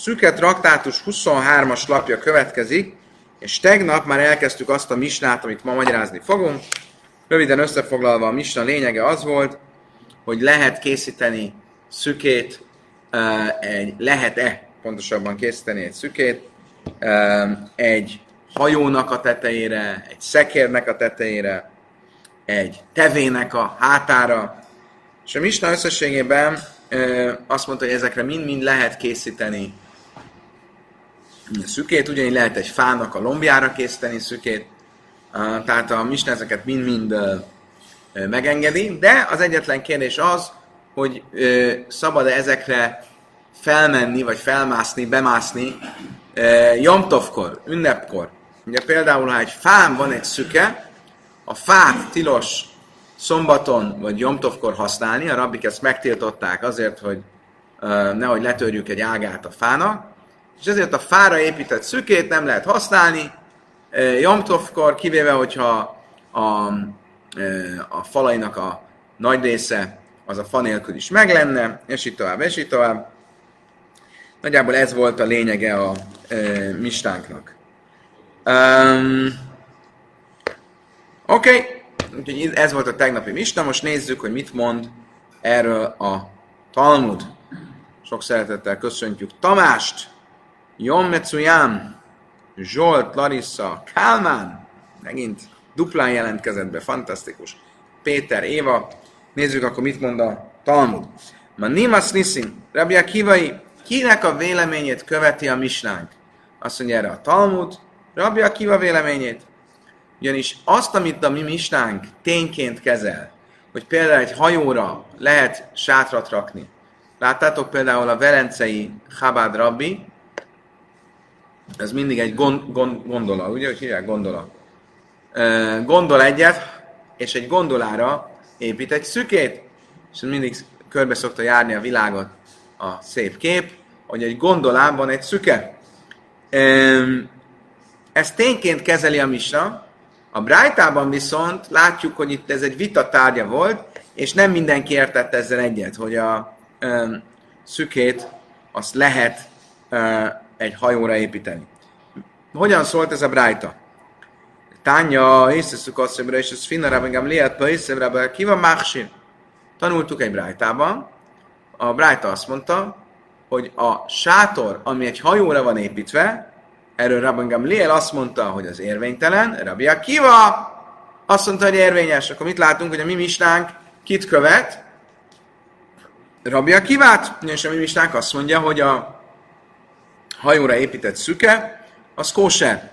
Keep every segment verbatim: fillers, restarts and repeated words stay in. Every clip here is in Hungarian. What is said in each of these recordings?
Szüke traktátus huszonhármas lapja következik, és tegnap már elkezdtük azt a misnát, amit ma magyarázni fogunk. Röviden összefoglalva a misna lényege az volt, hogy lehet készíteni szükét, egy, lehet-e pontosabban készíteni egy szükét egy hajónak a tetejére, egy szekérnek a tetejére, egy tevének a hátára. És a misna összességében azt mondta, hogy ezekre mind-mind lehet készíteni szükét, ugyanígy lehet egy fának a lombjára készíteni szükét, tehát a misna ezeket mind-mind megengedi, de az egyetlen kérdés az, hogy szabad-e ezekre felmenni, vagy felmászni, bemászni Jomtovkor, ünnepkor. Ugye például, ha egy fán van egy szüke, a fát tilos szombaton vagy Jomtovkor használni, a rabbik ezt megtiltották azért, hogy nehogy letörjük egy ágát a fának, és ezért a fára épített szükét nem lehet használni Jomtovkor, kivéve, hogyha a, a falainak a nagy része az a fa nélkül is meg lenne, és így tovább, és így tovább. Nagyjából ez volt a lényege a e, mistánknak. Um, Oké, okay. Úgyhogy ez volt a tegnapi misna, most nézzük, hogy mit mond erről a Talmud. Sok szeretettel köszöntjük Tamást, Jom Mecuján, Zsolt, Larissa, Kálmán, megint duplán jelentkezett be, fantasztikus. Péter, Éva, nézzük akkor mit mond a Talmud. Ma Nimas Niszin, Rabbi Akivai, kinek a véleményét követi a misnánk? Azt mondja erre a Talmud, Rabbi Akiva véleményét. Ugyanis azt, amit a mi misnánk tényként kezel, hogy például egy hajóra lehet sátrat rakni. Láttátok például a velencei Chabad rabbi, ez mindig egy gond, gond, gondola, ugye, hogy hívják gondola. E, gondol egyet, és egy gondolára épít egy szükét, és mindig körbe szokta járni a világot a szép kép, hogy egy gondolában egy szüke. E, ezt tényként kezeli a misna, a Brájtában viszont látjuk, hogy itt ez egy vita tárgya volt, és nem mindenki értette ezzel egyet, hogy a e, szükét azt lehet e, egy hajóra építeni. Hogyan szólt ez a Brájta? Tánya, észeszük azt, hogy és ez finnarább engem lehet, ha észeszük, ki van máksír? Tanultuk egy Brájtában. A Brájta azt mondta, hogy a sátor, ami egy hajóra van építve, erről Rabban Gamliel azt mondta, hogy az érvénytelen, Rabbi Akiva azt mondta, hogy érvényes. Akkor mit látunk, hogy a mi misnánk kit követ? Rabbi Akivát, és a mi misnánk azt mondja, hogy a hajóra épített szüke, az kóser.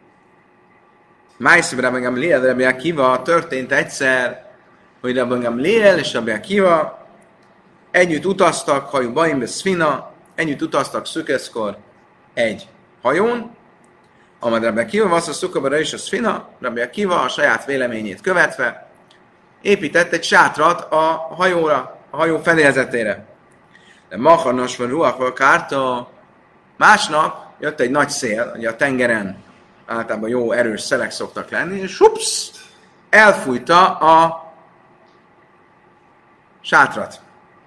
Májszib Rabban Gamliel, Rabbi Akiva történt egyszer, hogy Rabban Gamliel és Rabbi Akiva együtt utaztak, hajóbaim be szfina, együtt utaztak szükeszkor egy hajón, amely Rabbi Akiva vasz a szukabara és a szfina, Rabbi Akiva a saját véleményét követve épített egy sátrat a hajóra, a hajó fedélzetére. De maharnas van ruach kárta, másnap jött egy nagy szél, ugye a tengeren általában jó erős szelek szoktak lenni, és hupsz, elfújta a sátrat.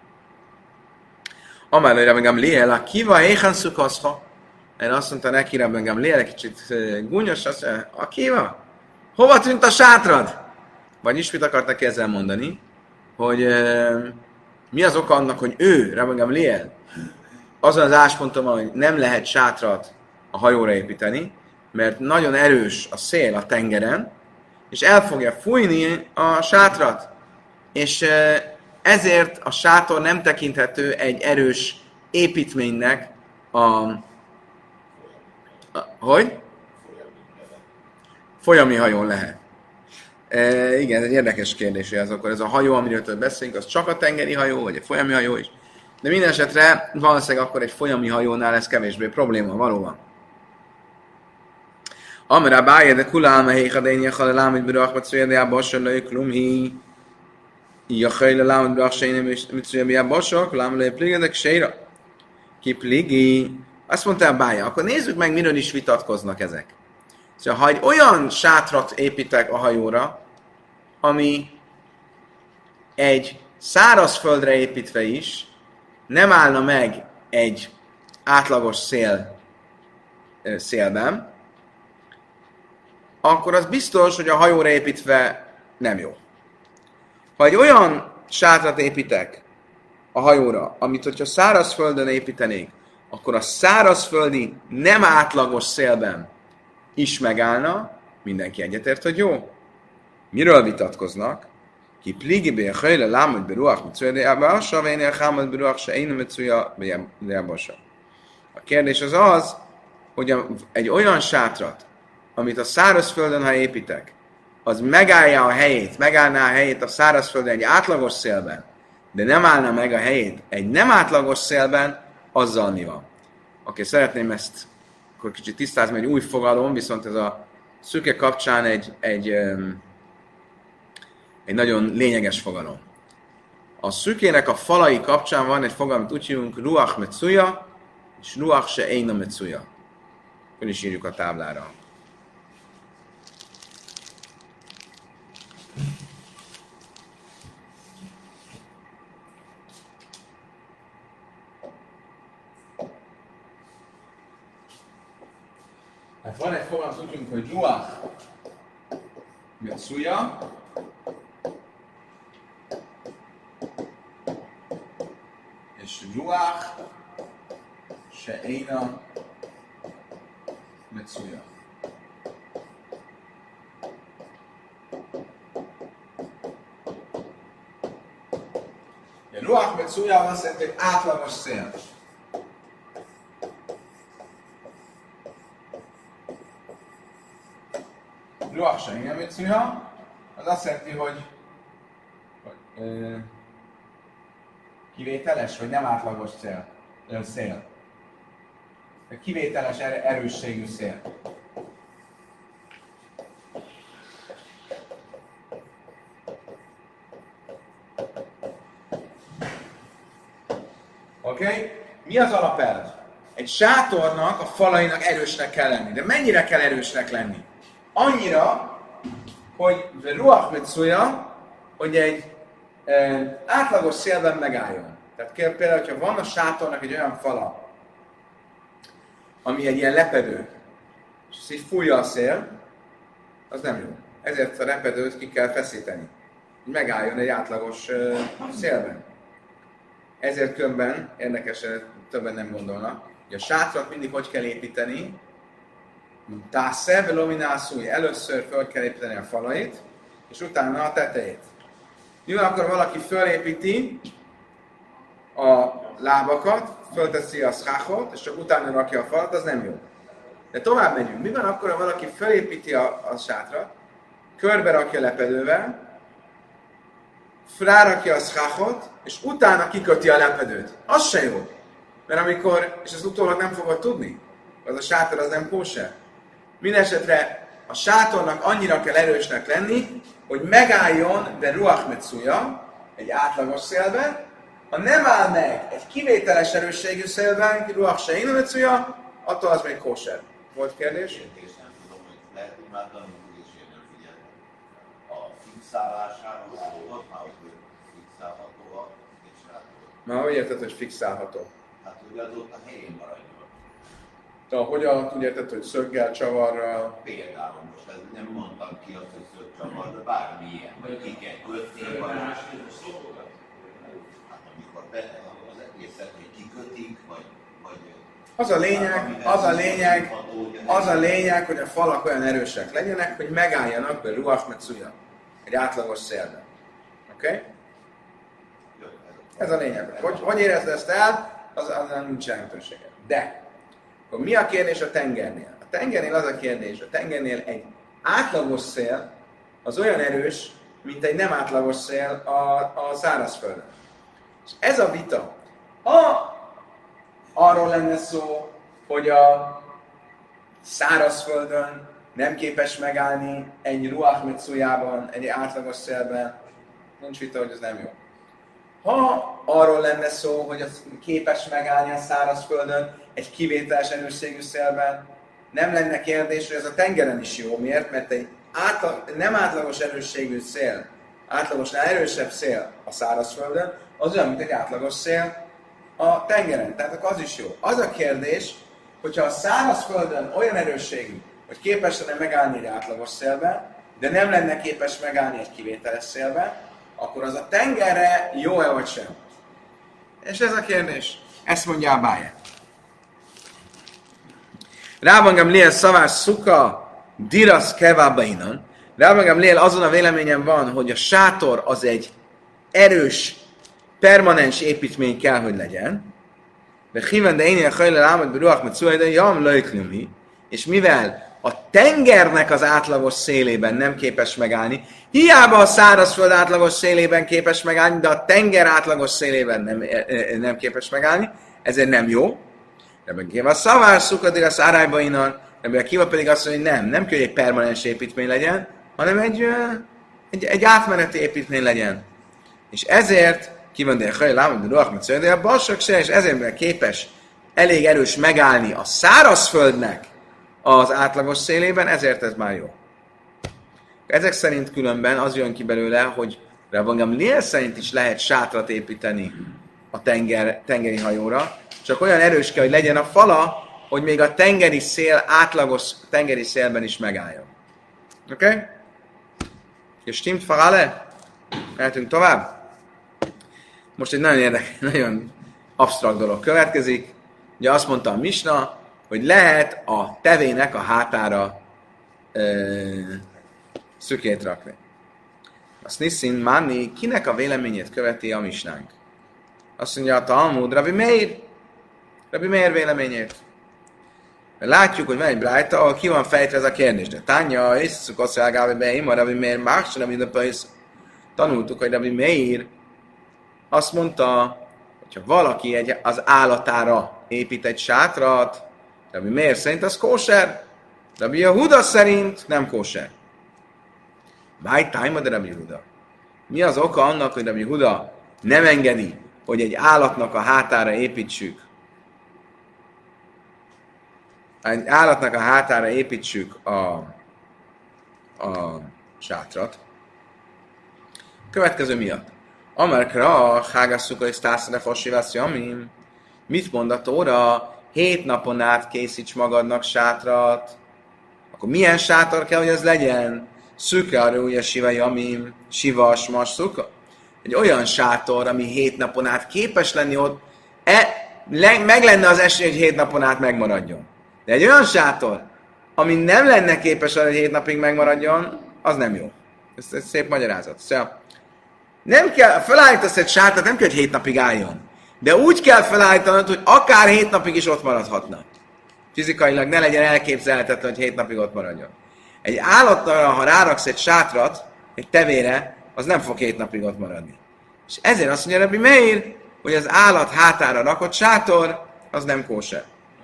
Amellé Rabban Gamliel, a kiva éhen szukaszha. Erre azt mondta neki Rabban Gamliel, egy kicsit gúnyos, azt mondja, a kiva, hova tűnt a sátrad? Vagyis mit akart neki ezzel mondani, hogy e, mi az oka annak, hogy ő, Rabban Gamliel, azon az ásponton van, hogy nem lehet sátrat a hajóra építeni, mert nagyon erős a szél a tengeren, és el fogja fújni a sátrat. És e, ezért a sátor nem tekinthető egy erős építménynek a... a hogy? Folyami hajón lehet. E, igen, ez egy érdekes kérdés, hogy az akkor ez a hajó, amiről beszélünk, az csak a tengeri hajó, vagy a folyami hajó is. De minden esetre valószínűleg akkor egy folyami hajónál ez kevésbé probléma, valóban. Amira báje, de kulálma héjhadénye halalámit birachmat szülyedél basarlai klumhi jachajla lámit birachsejne mitszülyedél basar, kulámlai pligedek sejra. Ki pligi? Azt mondta a bája, akkor nézzük meg, miről is vitatkoznak ezek. Szóval, ha egy olyan sátrat építek a hajóra, ami egy szárazföldre építve is nem állna meg egy átlagos szél, szélben, akkor az biztos, hogy a hajóra építve nem jó. Ha egy olyan sátrat építek a hajóra, amit hogyha szárazföldön építenék, akkor a szárazföldi nem átlagos szélben is megállna, mindenki egyetért, hogy jó. Miről vitatkoznak? Ki pligibé hajle lámad beruach mitzuja de jábása, vagy énél hámad beruach se én mitzuja de jábása. A kérdés az az, hogy egy olyan sátrat, amit a szárazföldön, ha építek, az megállja a helyét, megállná a helyét a szárazföldön egy átlagos szélben, de nem állna meg a helyét egy nem átlagos szélben, azzal mi van? Oké, szeretném ezt akkor kicsit tisztázni, egy új fogalom, viszont ez a szüke kapcsán egy, egy, egy nagyon lényeges fogalom. A szükének a falai kapcsán van egy fogalom, amit úgy hívunk ruach metzuja, és ruach se eina metzuja. Ön is írjuk a táblára. Hát van egy fogalom, azt tudjuk, hogy ruach metzuja, és ruach se eina metzuja. A ruach metzuja azt jelenti, hogy átlagos szél. Ruach se eina metzuja, az azt jelenti, hogy, hogy ö, kivételes, vagy nem átlagos szél. szél. Kivételes er- erősségű szél. Oké? Okay? Mi az alapelv? Egy sátornak, a falainak erősnek kell lenni. De mennyire kell erősnek lenni? Annyira, hogy ruach metzuja, hogy egy e, átlagos szélben megálljon. Tehát például, hogyha van a sátornak egy olyan fala, ami egy ilyen lepedő, és ezt így fújja a szél, az nem jó. Ezért a lepedőt ki kell feszíteni, hogy megálljon egy átlagos uh, szélben. Ezért különben, érdekesen többen nem gondolnak, hogy a sátrat mindig hogy kell építeni, tásze, velominászúj, először föl kell építeni a falait, és utána a tetejét. Mivel akkor valaki fölépíti a lábakat, fölteszi a szkáhot, és csak utána rakja a falat, az nem jó. De tovább megyünk. Mi van akkor, ha valaki felépíti a, a sátrat, körbe rakja lepedővel, rárakja a szkáhot, és utána kiköti a lepedőt. Az se jó. Mert amikor, és az utólag nem fogod tudni, az a sátor az nem kóser. Mindenesetre a sátornak annyira kell erősnek lenni, hogy megálljon, de ruach metzuja, egy átlagos szélben. Ha nem áll meg egy kivételes erősségű szélben, ruach se eina metzuja, attól az még kóser. Volt kérdés? Kérdés, nem tudom, hogy lehet, hogy már tanultuk, és én nem figyeltem. A fixálásáról szólhat már, hogy fixálható és sátor. Már hogy érted, hogy fixálható? Hát, hogy az ott a helyén maradjon. De hogyan úgy érted, hogy szöggel, csavarral? Például most ez nem mondtam ki azt, hogy szöggcsavar, de bármilyen, hogy ki kell kötni, vagy hát amikor be, az egészet, hogy kikötik, vagy, vagy az a lényeg, az a lényeg, az a lényeg, hogy a falak olyan erősek legyenek, hogy megálljanak be ruach metzuja, egy átlagos szélben. Oké? Okay? Ez a lényeg. Hogy, hogy érezd ezt el, az, az nincs jelentősége. De, akkor mi a kérdés a tengernél? A tengernél az a kérdés, a tengernél egy átlagos szél az olyan erős, mint egy nem átlagos szél a, a szárazföldön. És ez a vita, ha arról lenne szó, hogy a szárazföldön nem képes megállni egy ruach metzujában, egy átlagos szélben, nincs vita, hogy ez nem jó. Ha arról lenne szó, hogy az képes megállni a szárazföldön egy kivételes erősségű szélben, nem lenne kérdés, hogy ez a tengeren is jó. Miért? Mert egy átlag, nem átlagos erősségű szél, átlagosnál erősebb szél a szárazföldön, az olyan, mint egy átlagos szél a tengeren. Tehát akkor az is jó. Az a kérdés, hogyha a szárazföldön olyan erősségű, hogy képes lenne megállni egy átlagos szélben, de nem lenne képes megállni egy kivételes szélben, akkor az a tengerre jó-e vagy sem? És ez a kérdés. Ezt mondja a Báje. Rában Gamliel szavás szuka diras kevabainan. Rában Gamliel azon a véleményen van, hogy a sátor az egy erős, permanens építmény kell, hogy legyen. De híven de én ilyen hajlel álmod beruach mit szújj, de jam löjklumi. És mivel a tengernek az átlagos szélében nem képes megállni, hiába a szárazföld átlagos szélében képes megállni, de a tenger átlagos szélében nem, nem képes megállni, ezért nem jó. Ebben kiva szavár szukadél a szárájba innen, ebben kiva pedig azt mondja, hogy nem, nem kell, hogy egy permanens építmény legyen, hanem egy, egy, egy átmeneti építmény legyen. És ezért kivendél hajlám, hogy ruach, mert a balsak se, és ezért képes elég erős megállni a szárazföldnek az átlagos szélében, ezért ez már jó. Ezek szerint különben az jön ki belőle, hogy Rabban Gamliel szerint is lehet sátrat építeni a tenger, tengeri hajóra, csak olyan erős kell, hogy legyen a fala, hogy még a tengeri szél, átlagos tengeri szélben is megálljon. Oké? Okay? És stimmt farale? Mehetünk tovább? Most egy nagyon érdekes, nagyon absztrakt dolog következik. Ugye azt mondta a Misna, hogy lehet a tevének a hátára ö, szükét rakni. Azt Niszin Manni, kinek a véleményét követi a Misnánk? Azt mondja a Talmud, Rabbi Meir, Rabbi Meir véleményét. Látjuk, hogy van egy brájta, ahol ki van fejtve ez a kérdés. De Tánya, észszuk azt jelgába beim, a Rabbi Meir más, Rabbi Meir tanultuk, hogy Rabbi Meir azt mondta, hogyha valaki egy, az állatára épít egy sátrat, Rabbi Meir szerint az kóser, Rabbi Yehuda szerint nem kóser. Máj tájma, de Rabbi Yehuda. Mi az oka annak, hogy Rabbi Yehuda nem engedi, hogy egy állatnak a hátára építsük egy állatnak a hátára építsük a, a sátrat. Következő miatt. Amerkra hágasszuk és tászre fosivász jamim. Mit mond a Tóra? Hét napon át készíts magadnak sátrat. Akkor milyen sátor kell, hogy ez legyen? Szüke ugye siva jamim, siva smas szuka. Egy olyan sátor, ami hét napon át képes lenni ott, e, le, meg lenne az esély, hogy hét napon át megmaradjon. De egy olyan sátor, ami nem lenne képes arra, hogy hét napig megmaradjon, az nem jó. Ez egy szép magyarázat. Szóval nem kell, felállítasz egy sátrat, nem kell, hogy hét napig álljon. De úgy kell felállítanod, hogy akár hét napig is ott maradhatna. Fizikailag ne legyen elképzelhetetlen, hogy hét napig ott maradjon. Egy állatra, ha ráraksz egy sátrat, egy tevére, az nem fog hét napig ott maradni. És ezért azt mondja Rabbi Meir, hogy az állat hátára rakott sátor, az nem kóser.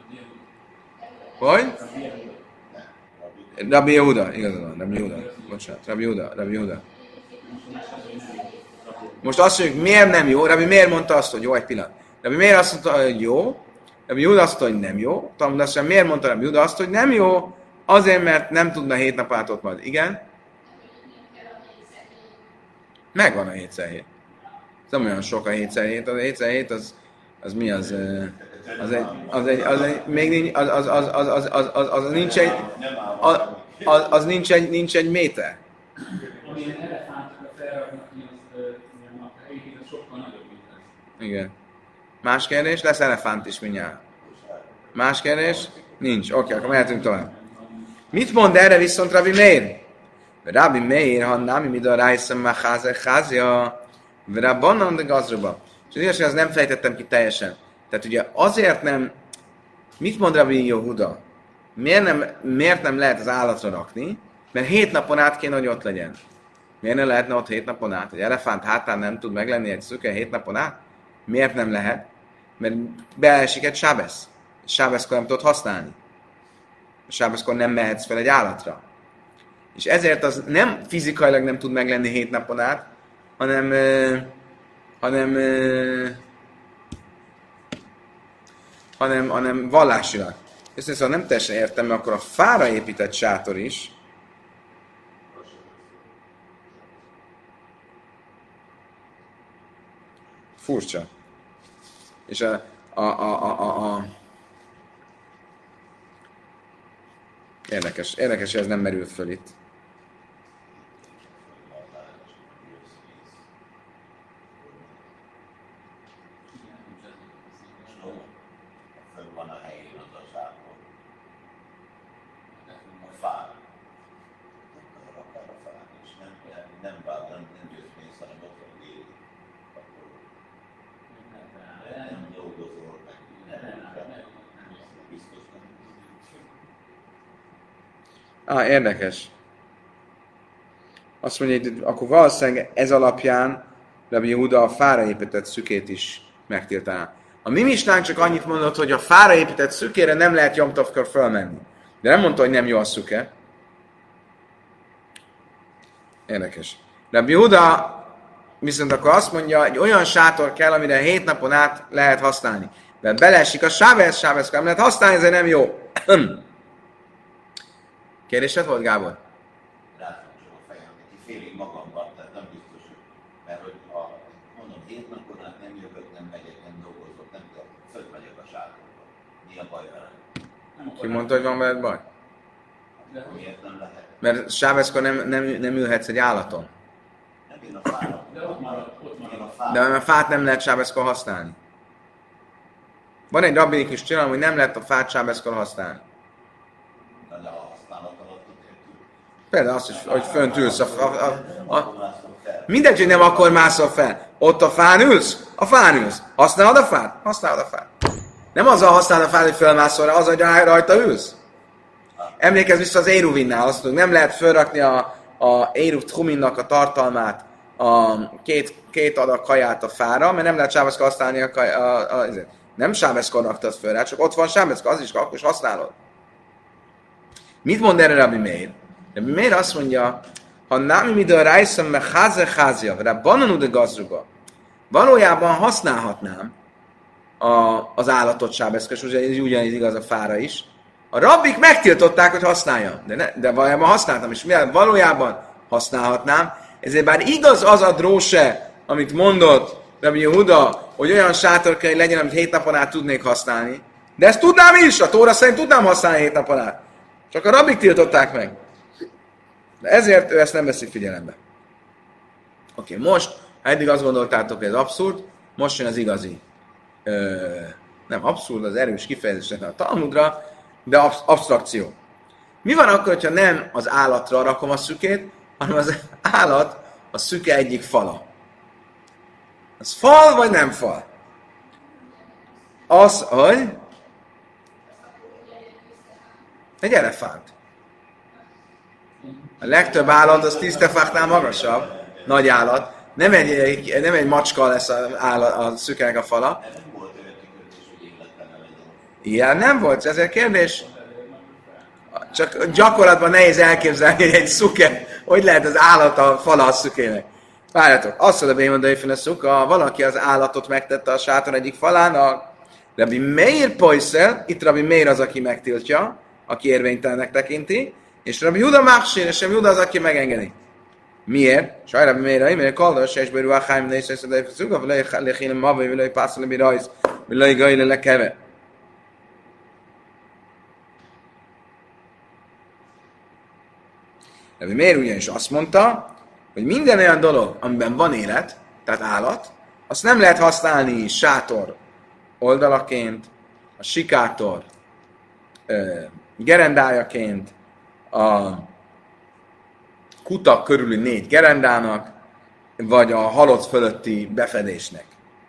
Hogy? Rabbi Yehuda, igazad van, Rabbi Yehuda. Bocsánat, Rabbi Yehuda, Rabbi Yehuda. Most azt mondjuk, miért nem jó? Rabbi miért mondta azt, hogy jó, egy pillanat. Rabbi miért azt mondta, hogy jó? Rabbi Yehuda azt mondta, hogy nem jó. Talmud azt mondja, miért mondta Rabbi Yehuda azt, hogy nem jó? Azért, mert nem tudna hét nap át ott majd. Igen? Megvan a hétszer hét. Ez nem olyan sok a hétszer hét. Az a hétszer hét az, az mi az? Az egy, az egy, az egy, még nincs, az, az, az, az, az, az, az, az nincs egy, az, az, az nincs egy, nincs egy méter. Amilyen elefántra felraknak, az a helyén, az sokkal nagyobb, mint ez. Igen. Más kérdés? Lesz elefánt is mindjárt. Más kérdés? Nincs. Oké, okay, akkor mehetünk tovább. Mit mond erre viszont Rabbi Meir? Rabbi Meir, ha nem imida rájszem már háze házja, Rabbanon de gazruba. És az igazság, az nem fejtettem ki teljesen. Tehát ugye azért nem, mit mond Rabbi Yehuda? Miért nem, miért nem lehet az állatra rakni? Mert hét napon át kéne, hogy ott legyen. Miért nem lehetne ott hét napon át? Egy elefánt hátán nem tud meglenni egy szüke hét napon át? Miért nem lehet? Mert beesik egy sábesz. Sábeszkor nem tudod használni. Sábeszkor nem mehetsz fel egy állatra. És ezért az nem fizikailag nem tud meglenni hét napon át, hanem, uh, hanem uh, hanem, hanem vallásilag. Ezt szóval nem teljesen értem, mert akkor a fára épített sátor is furcsa. És a, a, a, a, a, a Érdekes, érdekes, hogy ez nem merül föl itt. Fönn van a helyén az a sátor. A fán. Akár a fán is. Nem, nem, nem vág, nem, nem jössz mész, hanem ott van déli. Akkor nem dolgozol meg. Nem, biztos nem. Ah, érdekes. Azt mondja, hogy akkor valószínűleg ez alapján Rabbi Yehuda a fára épített szükét is megtiltaná. A mi misnánk csak annyit mondott, hogy a fára épített szükére nem lehet Jom Tovkor fölmenni. De nem mondta, hogy nem jó a szüke. Érdekes. Rabbi Yehuda viszont akkor azt mondja, hogy olyan sátor kell, amire hét napon át lehet használni. De beleesik a sávesz, sávesz, nem lehet használni, ez nem jó. Kérdésed volt, Gábor? Látom csak a fejem, hogy félig magamban, tehát nem biztos, hogy, mert hogy a, mondom, hét napon át nem jövök, nem megyek, nem dolgozok, nem tudom, föld megyek a sátorba. Mi a baj vele? Ki mondta, hogy van veled baj? Miért nem lehet? Mert sáveszkor nem, nem, nem ülhetsz egy állaton. Nem én a fára. De ott marad, ott Én a marad. fára. De a fát nem lehet sáveszkor használni. Van egy rabbinikus csinálom, hogy nem lehet a fát sáveszkor használni. De a használat alatt értünk. Például azt is, hogy fönt ülsz a, a, a, a Mászom fel. mindegy, hogy nem akkor mászol fel. Ott a fán ülsz? A fán ülsz. Használod a fát? Használod a fát. Nem azzal használod a fát, hogy fölmászol rá, az, hogy rajta ülsz. Emlékezz vissza az Éruvinnál, azt mondjuk, nem lehet fölrakni a, a Éruv Tchuminnak a tartalmát, a két, két adag kaját a fára, mert nem lehet sáveszkor használni a, kaj, a, a, a nem sáveszkor raktad föl rá, csak ott van sáveszkor, az is, akkor is használod. Mit mond erre Rabbi Meir? Rabbi Meir azt mondja, ha nem midő rájszem me háze házja, de bananú de gazruga, valójában használhatnám a, az állatot sáveszkor, és ugyanígy igaz a fára is. A rabbik megtiltották, hogy használjam, de, ne, de valójában használtam, és mivel valójában használhatnám, ezért bár igaz az a dróse, amit mondott Rabbi Yehuda, hogy olyan sátor kell, hogy legyen, amit hét napon át tudnék használni, de ezt tudnám is, a Tóra szerint tudnám használni hét napon át. Csak a rabbik tiltották meg. De ezért ő ezt nem veszi figyelembe. Oké, okay, most, ha eddig azt gondoltátok, hogy ez abszurd, most jön az igazi. Ö, nem abszurd, az erős kifejezés a Talmudra, de absz- absztrakció. Mi van akkor, hogyha nem az állatra rakom a szükét, hanem az állat a szüke egyik fala? Az fal, vagy nem fal? Az, hogy egy elefánt. A legtöbb állat az tíz tefáknál magasabb, nagy állat. Nem egy, nem egy macska lesz a, állat, a szükenek a fala. Nem volt olyan kérdés, hogy életlen legyen. Ilyen nem volt, ezért kérdés. Csak gyakorlatban nehéz elképzelni, hogy egy szuke, hogy lehet az állat a fala a szükének. Várjátok, azt mondja, hogy mondja, hogy a szuka, valaki az állatot megtette a sátor egyik falán, a Rabbi Meir Poisel, itt Rabbi Meir az, aki megtiltja, aki érvénytelennek tekinti, és Rabbi Yehuda Machsir, és Rabbi Yehuda az, aki megengedi. Miért? Saj Rabbi Meir, mert kaldas, és Beru Achaim, és ez a szuka, vagy lechinem mavai, vagy pászol, mi rajz, vagy gajle lekeve. Rabbi Meir ugyanis azt mondta, hogy minden olyan dolog, amiben van élet, tehát állat, azt nem lehet használni sátor oldalaként, a sikátor ö, gerendájaként, a kutak körüli négy gerendának, vagy a halott fölötti befedésnek.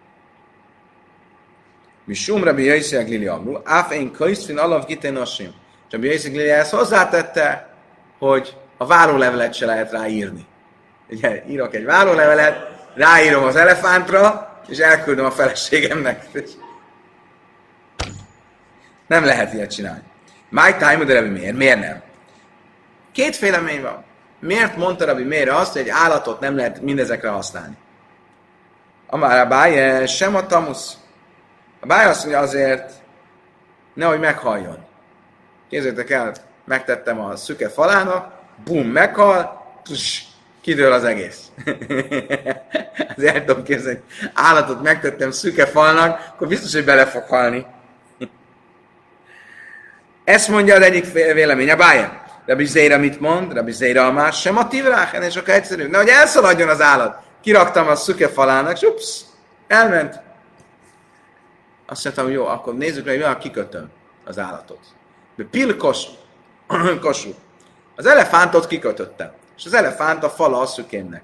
Mi sum Rabbi Yossi Glili Amru, áf én kajszfin alav gitén asim. És Rabbi Yossi Glili ezt hozzátette, hogy a várólevelet se lehet ráírni. Ugye, írok egy várólevelet, ráírom az elefántra, és elküldöm a feleségemnek. Nem lehet ilyet csinálni. My time, de Rabbi Meir, miért nem? Két félemény van. Miért mondta Rabbi Meir azt, hogy egy állatot nem lehet mindezekre használni? Amár a báj, sem a tamusz. A báj azt mondja azért, nehogy meghalljon. Képzeljétek el, megtettem a szüke falának, bum, meghal, tuss, kidől az egész. Az el tudom képzelni, állatot megtettem szüke falnak, akkor biztos, hogy bele fog halni. Ezt mondja az egyik vélemény, a Bája. Rabbi Zéra mit mond? Rabbi Zéra más sem a tivrák, ennél sokkal egyszerűbb. Nehogy elszaladjon az állat. Kiraktam a szüke falának, és ups, elment. Azt mondtam, jó, akkor nézzük meg, hogy kikötöm az állatot. De pil kosú. Az elefántot kikötöttem. És az elefánt a fala a szükémnek.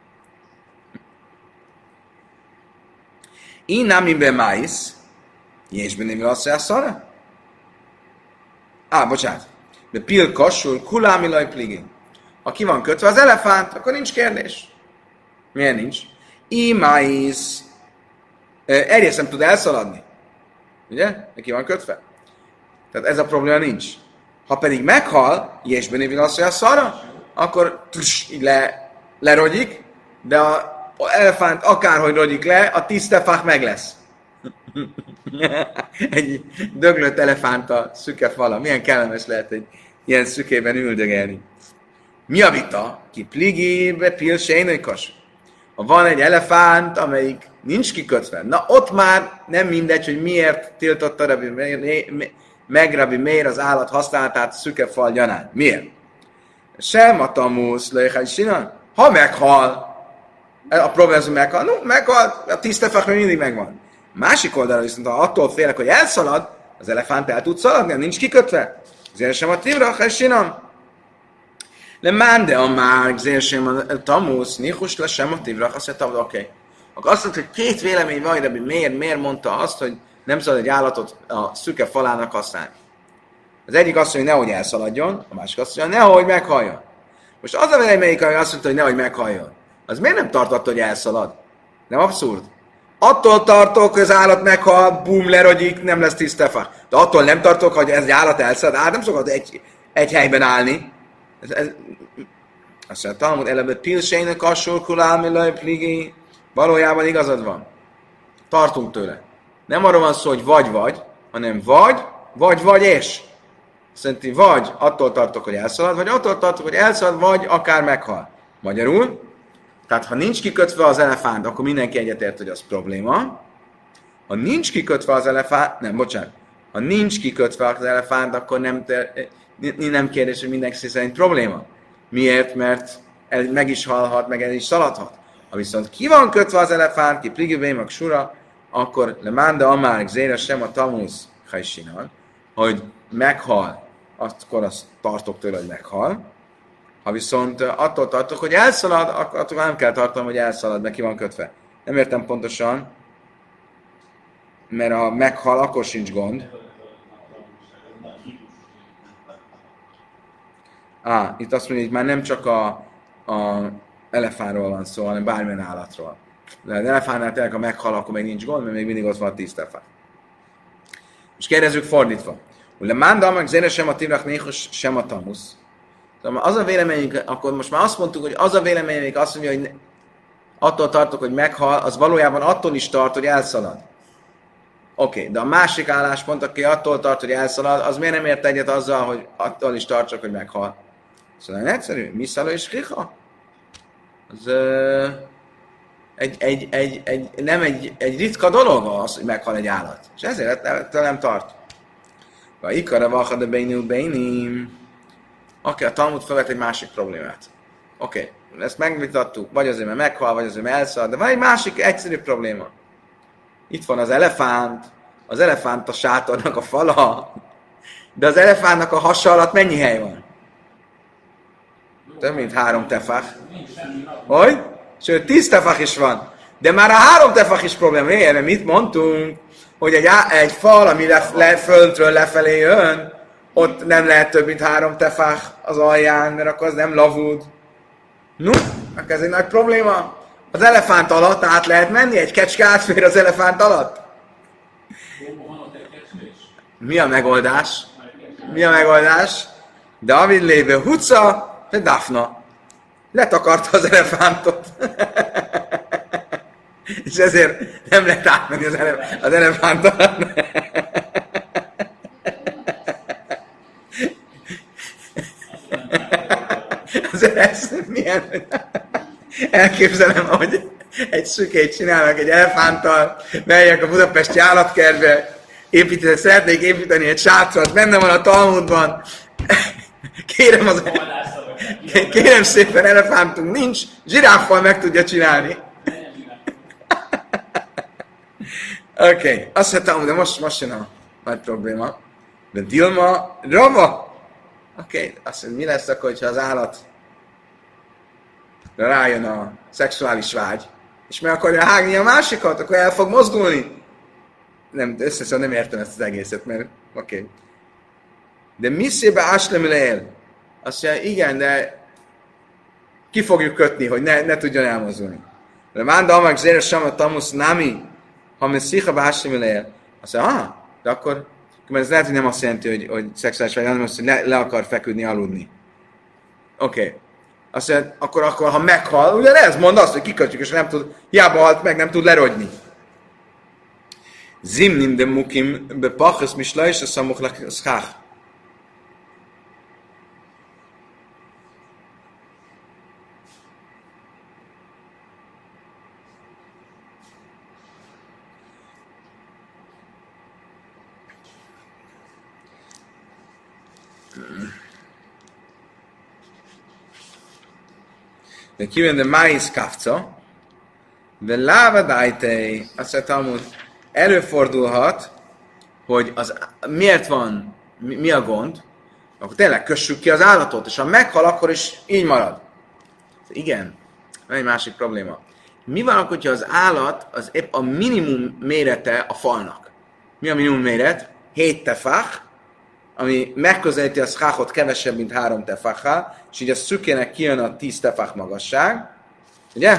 Én nem imben máisz. Jésben nem azt mondja, szara? Á, bocsánat. De pil kosú, kulámilaj pligi. Ha ki van kötve az elefánt, akkor nincs kérdés. Miért nincs? Í máisz. Egyrészt nem tud elszaladni. Ugye? Neki van kötve. Tehát ez a probléma nincs. Ha pedig meghal, Jésben nem azt mondja, szara? Akkor tuss, így le, lerogyik, de az elefánt akárhogy rogyik le, a tisztefák meg lesz. Egy döglött elefánt a szüke fala. Milyen kellemes lehet egy ilyen szükében üldögelni. Mi a vita? Ki pligébe pilsejnőkas. Ha van egy elefánt, amelyik nincs kikötve, na ott már nem mindegy, hogy miért tiltotta Rabbi Meir, meg Rabbi Meir az állat használatát szüke fal gyanán. Miért? Sem a tamusz lejhely sinan. Ha meghal, a probléma, hogy meghal, no, meghal, a tisztefek még mindig megvan. Másik oldalra viszont, ha attól félek, hogy elszalad, az elefánt el tud szaladni, nincs kikötve. Ezért sem a tivrach sinan. Le mánde a már, ezért sem a tamusz, nichus le sem a tivrach, azt mondta, oké. Okay. Akkor azt mondta, hogy két vélemény van, Rabbi Meir miért mondta azt, hogy nem szabad egy állatot a szüke falának használni. Az egyik azt mondja, hogy nehogy elszaladjon, a másik azt mondja, nehogy meghaljon. Most az a vélemény, ami azt mondta, hogy nehogy meghaljon, az miért nem tartott, hogy elszalad? Nem abszurd? Attól tartok, hogy az állat meghal, bum, lerogyik, nem lesz tisztefa. De attól nem tartok, hogy ez egy állat elszalad. Hát nem szokott egy, egy helyben állni. Ez, ez, azt mondja, Talmud eleve pilsejnek kassurkulálmilaj pligi. Valójában igazad van. Tartunk tőle. Nem arról van szó, hogy vagy-vagy, hanem vagy, vagy-vagy és. Szerinti vagy attól tartok, hogy elszalad, vagy attól tartok, hogy elszalad, vagy akár meghal. Magyarul, tehát ha nincs kikötve az elefánt, akkor mindenki egyetért, hogy az probléma. Ha nincs kikötve az elefánt, nem, bocsánat, ha nincs kikötve az elefánt, akkor nem, nem kérdés, hogy mindenki szerint probléma. Miért? Mert meg is halhat, meg el is szaladhat. Ha viszont ki van kötve az elefánt, ki pligibé, meg sura, akkor le mánda amárik zére sem a tamusz hajsinal, hogy meghal, akkor azt tartok tőle, hogy meghal. Ha viszont attól tartok, hogy elszalad, attól nem kell tartanom, hogy elszalad, mert ki van kötve. Nem értem pontosan, mert ha meghal, akkor sincs gond. Á, itt azt mondja, hogy már nem csak a, a elefántról van szó, hanem bármilyen állatról. De az elefántnál tényleg, ha meghal, akkor még nincs gond, mert még mindig ott van a tisztefá. És kérdezzük fordítva. Ule mánda, meg zére sem a tivrach néhos, sem a tamusz. Az a véleményünk, akkor most már azt mondtuk, hogy az a véleményünk azt mondja, hogy attól tartok, hogy meghal, az valójában attól is tart, hogy elszalad. Oké, okay, de a másik álláspont, aki attól tart, hogy elszalad, az miért nem ért egyet azzal, hogy attól is tart, csak hogy meghal? Szóval nagyon egyszerű. Miszala és riha. Az uh, egy, egy, egy, egy, nem egy, egy ritka dolog az, hogy meghal egy állat. És ezért ettől nem tart. Vagy ikara vaha de beinú beinim. Oké, a Talmud felvet egy másik problémát. Oké, okay, ezt megvitattuk, vagy azért, mert meghal, vagy azért, mert elszalad, de van egy másik egyszerű probléma. Itt van az elefánt, az elefánt a sátornak a fala, de az elefántnak a hasa alatt mennyi hely van? Több mint három tefach. Hogy? Sőt, tíz tefach is van. De már a három tefach is probléma. Miért? Mert mit mondtunk? Hogy egy, egy fal, ami le, le, földről lefelé jön, ott nem lehet több, mint három tefach az alján, mert akkor az nem lavud. No, akkor ez egy nagy probléma. Az elefánt alatt át lehet menni? Egy kecske átfér az elefánt alatt? Mi a megoldás? Mi a megoldás? David lévő Huca, de Dafna. Letakarta az elefántot. És ezért nem lehet átmenni az, elef- az elefánt alatt. Az ez milyen? elképzelem, hogy egy szükét csinálnak egy elefánttal, melyek a budapesti állatkertbe, építeni, szeretnék építeni egy sátrat, benne van a Talmudban. Kérem, az, kérem szépen, elefántunk nincs, zsiráffal meg tudja csinálni. Oké, okay. Azt hittem, de most, most jön a nagy probléma. De Dilma, Rava? Oké, okay. Azt mondja, mi lesz akkor, ha az állat rájön a szexuális vágy, és meg akarja hágni a másikat, akkor el fog mozdulni. Nem, összesen nem értem ezt az egészet, mert oké. Okay. De mi szébe áslemüle azt mondja, igen, de ki fogjuk kötni, hogy ne, ne tudjon elmozdulni. De Mánda Amak Zére Sama Tamusz Nami, ha mi szicha áslemüle azt mondja, ah, de akkor, mert ez lehet, hogy nem azt jelenti, hogy, hogy szexuális vágy, hanem azt, hogy le, le akar feküdni, aludni. Oké. Okay. Azt mondja, akkor, akkor ha meghal, ugye ez mond azt, hogy kikötjük, és nem tud, hiába halt meg, nem tud lerogyni. Zimnim de mukim be pachas mislajs a szamuch l'schach. De kijön de máisz kafca, de lávadajtej, azt mondja Talmud, előfordulhat, hogy az, miért van, mi, mi a gond, akkor tényleg kössük ki az állatot, és ha meghal, akkor is így marad. Igen, van egy másik probléma. Mi van akkor, hogyha az állat az épp a minimum mérete a falnak? Mi a minimum méret? hét tefach, ami megközelíti a schachot kevesebb, mint három tefachá, és így a szükének kijön a tíz tefach magasság. Ugye?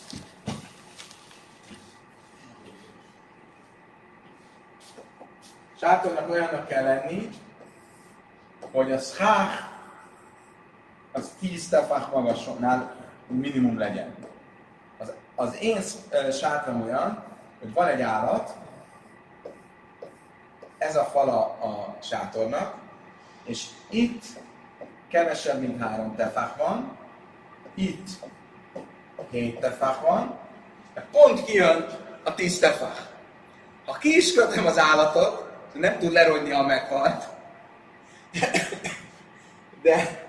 Sátornak olyannak kell lenni, hogy a schach az tíz tefach magasnál minimum legyen. Az, az én sátram olyan, hogy van egy állat, ez a fala a sátornak, és itt kevesebb, mint három tefach van, itt hét tefach van, de pont kijön a tíz tefach. Ha ki is kötöm az állatot, nem tud lerogyni, ha meghalt, de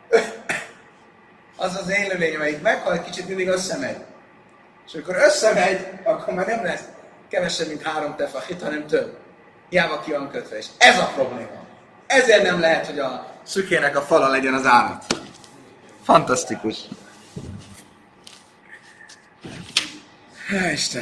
az az élőlény, amelyik meghal, egy kicsit mindig összemegy. És amikor összemegy, akkor már nem lesz kevesebb, mint három tefach itt, hanem több. Hiába ki van kötve, és ez a probléma. Ezért nem lehet, hogy a szükének a fala legyen az állat. Fantasztikus. Há, Isten.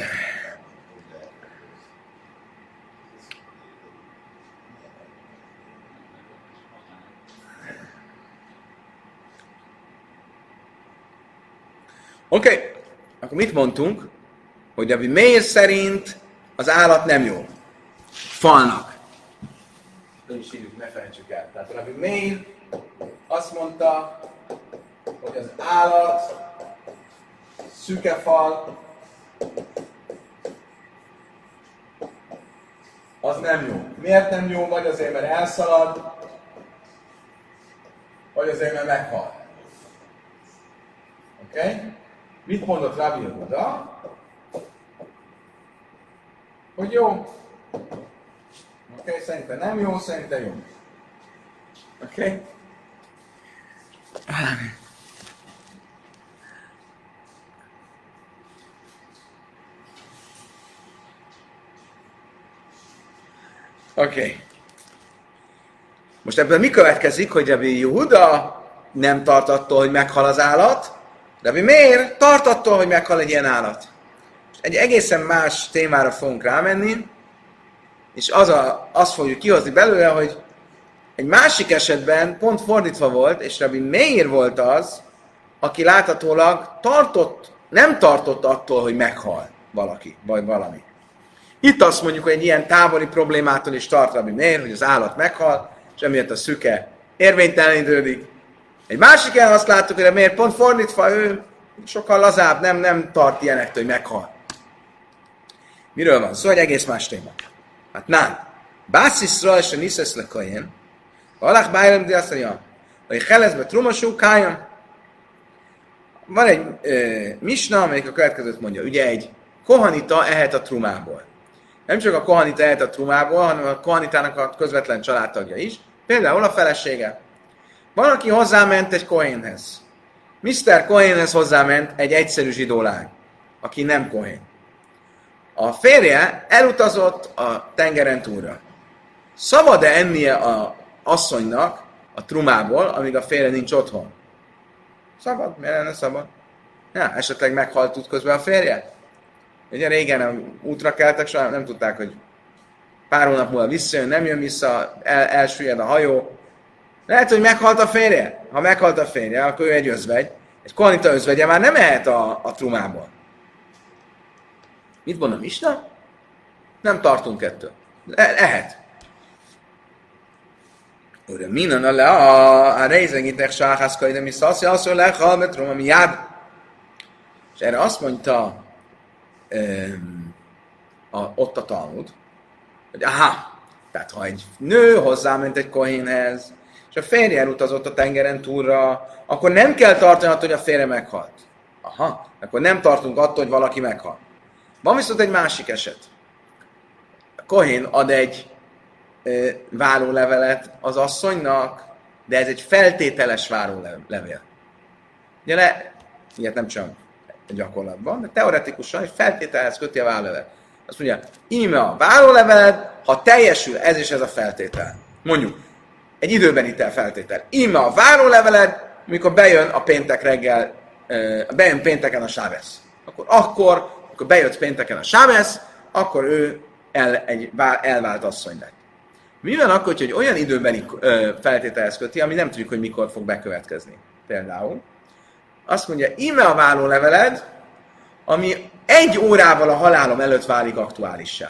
Oké, okay. Akkor mit mondtunk? Hogy a Meir szerint az állat nem jó. Falnak. Nem is írjuk, ne felejtsük el. Tehát Rabbi Meir azt mondta, hogy az állat szüke fal az nem jó. Miért nem jó? Vagy azért, mert elszalad, vagy azért, mert meghal. Oké? Okay? Mit mondott Rabbi Yehuda? Hogy jó. Oké, okay, szerintem nem jó, szerintem jó. Oké? Okay? Oké. Okay. Most ebből mi következik, hogy Rabbi Yehuda nem tart attól, hogy meghal az állat, Rabbi Meir tart attól, hogy meghal egy ilyen állat. Egy egészen más témára fogunk rámenni, és az a, azt fogjuk kihozni belőle, hogy egy másik esetben pont fordítva volt, és Rabbi Meir volt az, aki láthatólag tartott, nem tartott attól, hogy meghal valaki, vagy valami. Itt azt mondjuk, hogy egy ilyen távoli problémától is tart Rabbi Meir, hogy az állat meghal, és emiatt a szüke érvénytelenítődik. Egy másik el azt láttuk, hogy miért pont fordítva, ő sokkal lazább, nem, nem tart ilyenektől, hogy meghal. Miről van szó? Egy egész más téma. Hát nem. Básziszra és a niszesz lekajen, alak bájlem, de azt mondja, hogy helezbe trumasú kájam. van egy ö, misna, amelyik a következőt mondja. Ugye egy kohanita ehet a trumából. Nem csak a kohanita ehet a trumából, hanem a kohanitának a közvetlen családtagja is. Például a felesége. Van, aki hozzáment egy kohénhez. miszter Kohénhez hozzáment egy egyszerű zsidó lány, aki nem kohén. A férje elutazott a tengeren túlra. Szabad-e ennie a asszonynak a trumából, amíg a férje nincs otthon? Szabad? Miért lenne szabad? Ja, esetleg meghalt útközben a férje? Ugye régen a útra keltek, soha nem tudták, hogy pár hónap múlva visszajön, nem jön vissza, el, elsüllyed a hajó. Lehet, hogy meghalt a férje. Ha meghalt a férje, akkor ő egy özvegy. Egy kohanita özvegye már nem ehet a, a trumából. Mit mondom, Isten? Nem tartunk ettől. Le- lehet. Ura, minan a le a rézengitek sáhászkai, de mi szaszi, azt mondja, lehal, metrom, ami jád. És erre azt mondta um, a, ott a Talmud, hogy aha, tehát ha egy nő hozzáment egy kohénhez, és a férje elutazott a tengeren túlra, akkor nem kell tartani attól, hogy a férje meghalt. Aha, akkor nem tartunk attól, hogy valaki meghal. Van viszont egy másik eset. A kohén ad egy e, várólevelet az asszonynak, de ez egy feltételes várólevél. Ugye le, ilyet nem csak gyakorlatban, de teoretikusan egy feltételhez köti a várólevelet. Azt mondja, íme a váróleveled, ha teljesül ez és ez a feltétel. Mondjuk, egy időbeni feltétel. Íme a váróleveled, mikor bejön a péntek reggel, e, bejön pénteken a sábesz. Akkor, akkor akkor bejött pénteken a sábesz, akkor ő el, egy elvált asszony lett. Mi van akkor, hogy olyan időbeli ö, feltételhez köti, ami nem tudjuk, hogy mikor fog bekövetkezni. Például azt mondja, íme a vállóleveled, ami egy órával a halálom előtt válik aktuálissá.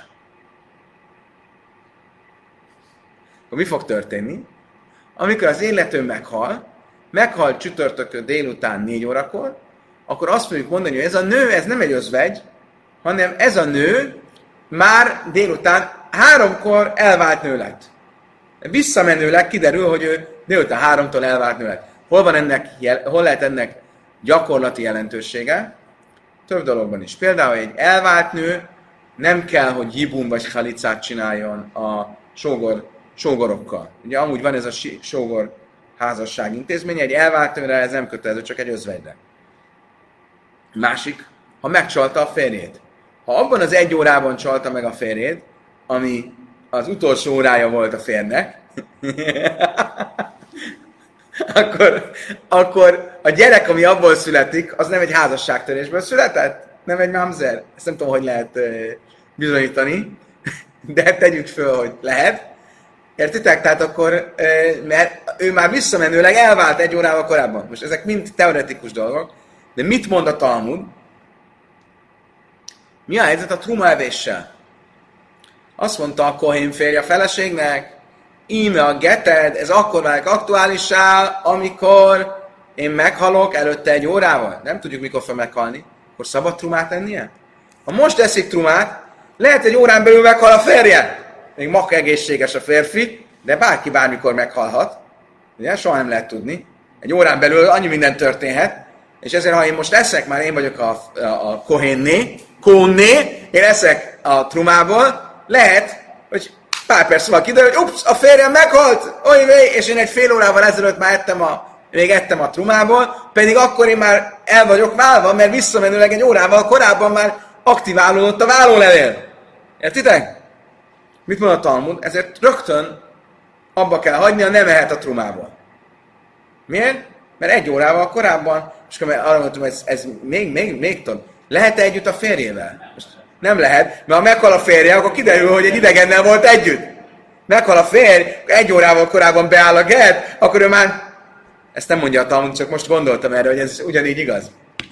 Akkor mi fog történni? Amikor az illető meghal, meghal csütörtökön délután négy órakor, akkor azt fogjuk mondani, hogy ez a nő, ez nem egy özvegy, hanem ez a nő már délután háromkor elvált nő lett. Visszamenőleg kiderül, hogy ő délután háromtól elvált nő lett. Hol van ennek, hol lehet ennek gyakorlati jelentősége? Több dologban is. Például egy elvált nő nem kell, hogy jibum vagy halicát csináljon a sógor, sógorokkal. Ugye amúgy van ez a sógor házasság intézmény, egy elvált nőre ez nem kötelező, csak egy özvegyre. Másik, ha megcsalta a férjét. Ha abban az egy órában csalta meg a férjét, ami az utolsó órája volt a férnek, akkor, akkor a gyerek, ami abból születik, az nem egy házasságtörésből született, nem egy mamzer. Ezt nem tudom, hogy lehet bizonyítani, de tegyük föl, hogy lehet. Értitek? Tehát akkor, mert ő már visszamenőleg elvált egy órával korábban. Most ezek mind teoretikus dolgok, de mit mond a Talmud? Mi a helyzet a truma evéssel? Azt mondta a kohén férje a feleségnek, íme a geted, ez akkor válik aktuálissá, amikor én meghalok előtte egy órával. Nem tudjuk, mikor fog meghalni. Akkor szabad trumát ennie? Ha most eszik trumát, lehet egy órán belül meghal a férje. Még mak egészséges a férfi, de bárki bármikor meghalhat. Ugye? Soha nem lehet tudni. Egy órán belül annyi minden történhet, és ezért, ha én most eszek, már én vagyok a, a, a kohénné, kónné, én eszek a trumából, lehet, hogy pár perc múlva kiderül, hogy ups, a férjem meghalt, olyvé, és én egy fél órával ezelőtt már ettem a, még ettem a trumából, pedig akkor én már el vagyok válva, mert visszamenőleg egy órával korábban már aktiválódott a vállólevél. Értitek? Mit mond a Talmud? Ezért rögtön abba kell hagynia, nem ehet a trumából. Miért? Mert egy órával korábban, és akkor arra mondtam, hogy ez, ez még, még, még tudom, lehet-e együtt a férjével? Most nem lehet, mert ha meghal a férje, akkor kiderül, hogy egy idegennel volt együtt. Meghal a férj, egy órával korábban beáll a get, akkor ő már... Ezt nem mondja a Talmud, csak most gondoltam erre, hogy ez ugyanígy igaz.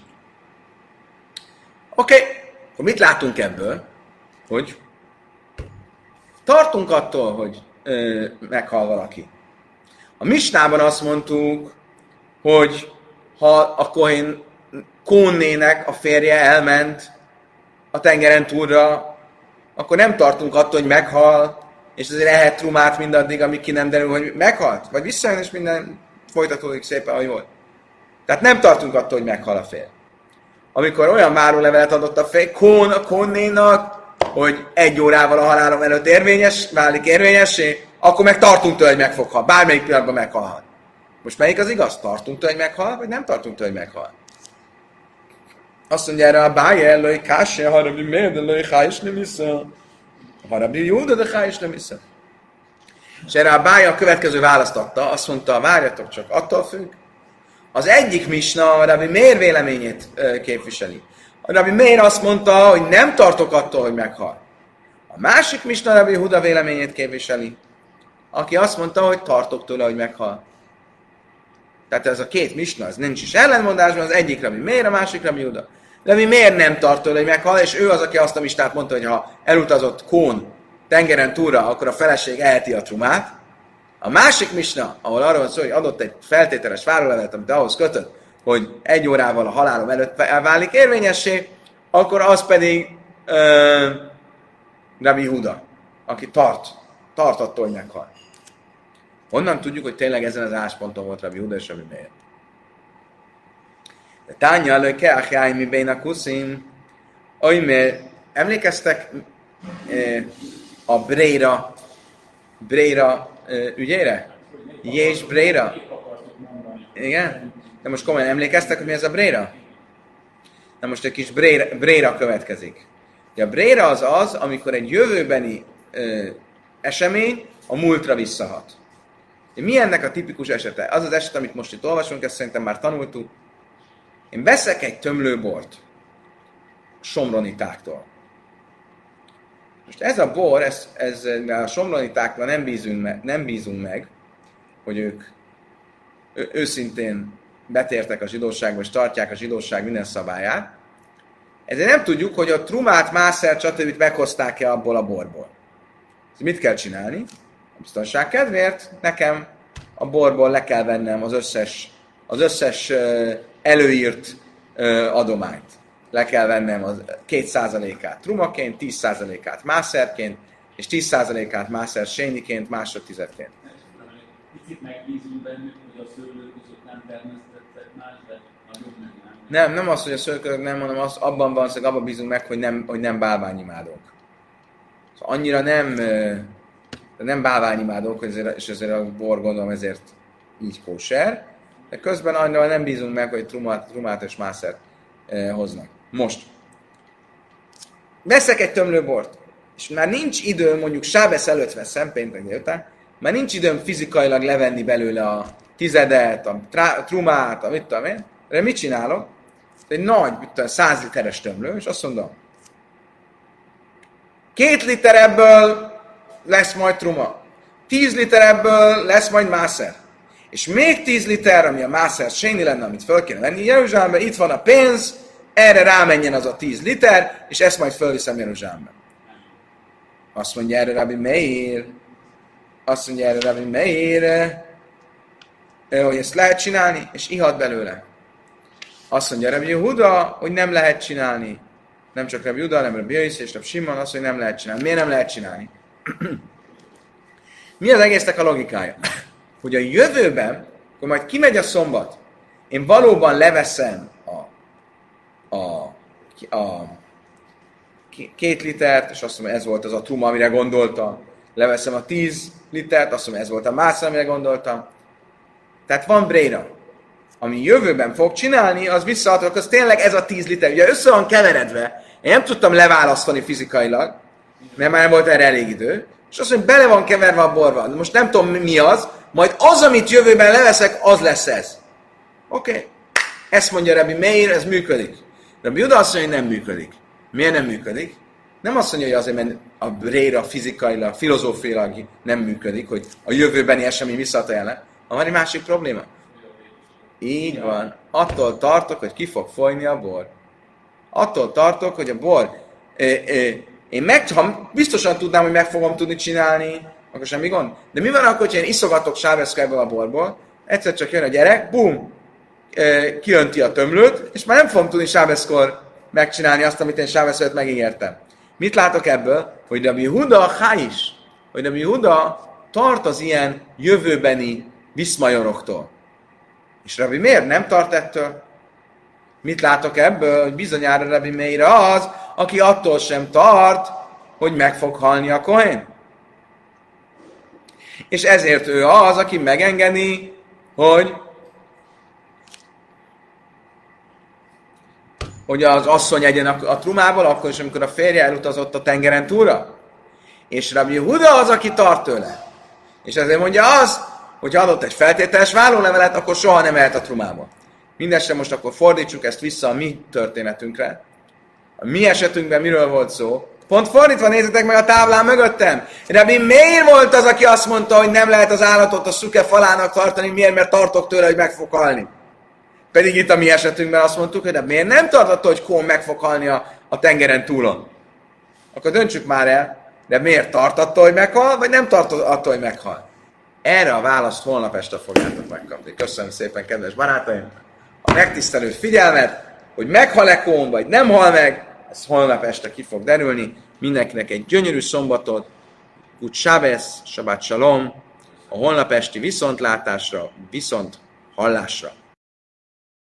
Oké, okay. Akkor mit látunk ebből? Hogy tartunk attól, hogy ö, meghal valaki. A Misnában azt mondtuk, hogy ha a kohén kónnének a férje elment a tengeren túlra, akkor nem tartunk attól, hogy meghal, és azért ehet trumát mindaddig, amíg ki nem derül, hogy meghalt, vagy visszajön, és minden folytatódik szépen, ahogy volt. Tehát nem tartunk attól, hogy meghal a férj. Amikor olyan várólevelet adott a férj Kón, a Kónnénak, hogy egy órával a halálom előtt érvényes, válik érvényessé, akkor meg tartunk tőle, hogy meg fog halni. Bármelyik pillanatban meghalhat. Most melyik az igaz? Tartunk tőle, hogy meghal, vagy nem tartunk tőle, hogy meghal? Azt mondja erre a báje, Eloi káse, harabi mér, de Eloi hájs nem vissza. Harabi Júda, de hájs nem vissza. És erre a bája a következő választ adta, azt mondta, várjatok csak, attól függ. Az egyik misna a Rabbi Meir véleményét képviseli. A Rabbi Meir azt mondta, hogy nem tartok attól, hogy meghal. A másik misna Rabbi Huda véleményét képviseli, aki azt mondta, hogy tartok tőle, hogy meghal. Tehát ez a két misna, ez nincs is ellentmondásban, az egyik Rabbi Meir, a másik Rabbi Huda. Rabbi Meir nem tart tőle, hogy meghal, és ő az, aki azt a misnát mondta, hogy ha elutazott Kón tengeren túlra, akkor a feleség eheti a trumát. A másik misna, ahol arról van szó, hogy adott egy feltételes várólevelet, amit ahhoz kötött, hogy egy órával a halálom előtt válik érvényessé, akkor az pedig uh, Rabbi Huda, aki tart, tart attól, hogy meghal. Honnan tudjuk, hogy tényleg ezen az állásponton volt Rabbi Huda és Rabbi Meir? De Tánya elő keachjáj mi béna kuszim, olymér, emlékeztek eh, a Breira, Breira eh, ügyére? Jés Breira? Igen? De most komolyan emlékeztek, hogy mi ez a Breira? Na most egy kis Breira, Breira következik. A Breira az az, amikor egy jövőbeni ö, esemény a múltra visszahat. Mi ennek a tipikus esete? Az az eset, amit most itt olvasunk, ezt szerintem már tanultuk. Én veszek egy tömlőbort somronitáktól. Most ez a bor, ez, ez a somronitákra nem bízunk, meg, nem bízunk meg, hogy ők ő, őszintén betértek a zsidóságba, és tartják a zsidóság minden szabályát. Ezért nem tudjuk, hogy a trumát, mászert, stb. Meghozták-e abból a borból. Ezt mit kell csinálni? A biztonság kedvéért nekem a borból le kell vennem az összes, az összes uh, előírt uh, adományt. Le kell vennem az két százalékát trumaként, tíz százalékát mászerként, és tíz százalékát mászer sényiként, másodtizedként. Picit megbízunk bennük, hogy a szőlők között nem termesztettek más, de nagyobb nem. Nem, nem az, hogy a szőlők nem, hanem az, abban van, hogy abban bízunk meg, hogy nem, hogy nem bálványimádók. Szóval annyira nem, nem bálványimádók, és ezért a bor gondolom ezért így kóser, de közben annyira nem bízunk meg, hogy trumát, trumát és mászert eh, hoznak. Most. Veszek egy tömlőbort, és már nincs időm, mondjuk sábesz előtt veszem, péntek délután, már nincs időm fizikailag levenni belőle a tizedet, a, trá, a trumát, a mit tudom én, de mit csinálok? Egy nagy, mit tudom, száz literes tömlő, és azt mondom, két liter ebből lesz majd truma, tíz liter ebből lesz majd mászer, és még tíz liter, ami a mászer sényi lenne, amit föl kéne venni Jeruzsálembe, itt van a pénz, erre rámenjen az a tíz liter, és ezt majd fölviszem Jeruzsálembe. Azt mondja erre Rabbi Meir, azt mondja erre Rabbi Meir, hogy ezt lehet csinálni, és ihat belőle. Azt mondja Rabbi Huda, hogy nem lehet csinálni. Nem csak Rabbi Huda, hanem Rabbi Jöjsz és Rabbi Simon, azt, hogy nem lehet csinálni. Miért nem lehet csinálni? Mi az egésznek a logikája? Hogy a jövőben, akkor majd kimegy a szombat, én valóban leveszem a, a, a két litert, és azt mondom, ez volt az a truma, amire gondoltam. Leveszem a tíz litert, azt mondom, ez volt a másza, amire gondoltam. Tehát van Breira. Ami jövőben fog csinálni, az visszaadok, az tényleg ez a tíz liter. Ugye össze van keveredve, én nem tudtam leválasztani fizikailag, mert már nem volt erre elég idő, és azt mondja, bele van keverve a borba. De most nem tudom, mi az, majd az, amit jövőben leveszek, az lesz ez. Oké. Okay. Ezt mondja Rabbi Meir, ez működik. Rabbi Juda azt mondja, hogy nem működik. Miért nem működik? Nem azt mondja, hogy azért, mert a Breira fizikailag, filozófiailag nem működik, hogy a jövőbeni esemény visszaadta jelen. Ha van egy másik probléma? Így van. Attól tartok, hogy ki fog folyni a bor. Attól tartok, hogy a bor... É, é, én meg, ha biztosan tudnám, hogy meg fogom tudni csinálni, akkor semmi gond. De mi van akkor, hogyha én iszogatok sáveszka ebből a borból, egyszer csak jön a gyerek, bum, kiönti a tömlőt, és már nem fogom tudni sáveszkor megcsinálni azt, amit én sáveszkor megígértem. Mit látok ebből? Hogy Rabbi Huda há is, hogy Rabbi Huda tart az ilyen jövőbeni viszmajoroktól. És Rabbi Meir nem tart ettől? Mit látok ebből? Hogy bizonyára Rabbi Meir az, aki attól sem tart, hogy meg fog halni a kohén. És ezért ő az, aki megengedi, hogy hogy az asszony egyen a, a trumából, akkor is, amikor a férje elutazott a tengeren túlra. És Rabbi Huda az, aki tart tőle. És ezért mondja az, hogy adott egy feltételes vállólevelet, akkor soha nem ehet a trumából. Mindestre most akkor fordítsuk ezt vissza a mi történetünkre. A mi esetünkben miről volt szó? Pont fordítva, nézzétek meg a táblán mögöttem. Rabbi Meir volt az, aki azt mondta, hogy nem lehet az állatot a szuke falának tartani. Miért? Mert tartok tőle, hogy meg fog halni. Pedig itt a mi esetünkben azt mondtuk, hogy miért nem tartotta, hogy Kón meg fog halni a, a tengeren túlon. Akkor döntsük már el, de miért tart attól, hogy meghal, vagy nem tart attól, hogy meghal. Erre a választ holnap este fogjátok megkapni. Köszönöm szépen, kedves barátaim! A megtisztelő figyelmet, hogy meghal-e Kón, vagy nem hal meg, ez holnap este ki fog derülni. Mindenkinek egy gyönyörű szombatot, Gut Sábesz, Sabbat Shalom, a holnap esti viszontlátásra, viszont hallásra.